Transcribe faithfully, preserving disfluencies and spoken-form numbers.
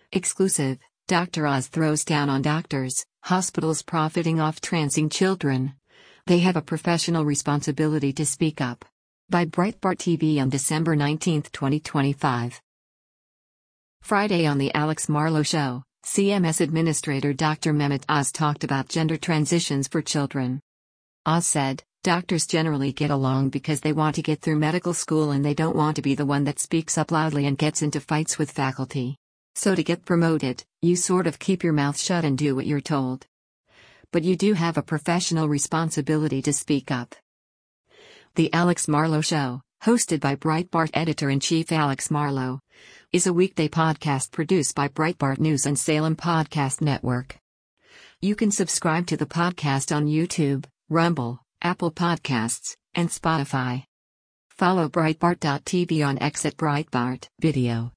Exclusive, Doctor Oz throws down on doctors, hospitals profiting off transing children. They have a professional responsibility to speak up. By Breitbart T V on December nineteenth, twenty twenty-five. Friday on The Alex Marlow Show, C M S Administrator Doctor Mehmet Oz talked about gender transitions for children. Oz said, "Doctors generally get along because they want to get through medical school and they don't want to be the one that speaks up loudly and gets into fights with faculty. So to get promoted, you sort of keep your mouth shut and do what you're told. But you do have a professional responsibility to speak up." The Alex Marlow Show, hosted by Breitbart Editor-in-Chief Alex Marlow, is a weekday podcast produced by Breitbart News and Salem Podcast Network. You can subscribe to the podcast on YouTube, Rumble, Apple Podcasts, and Spotify. Follow Breitbart dot T V on X at Breitbart Video.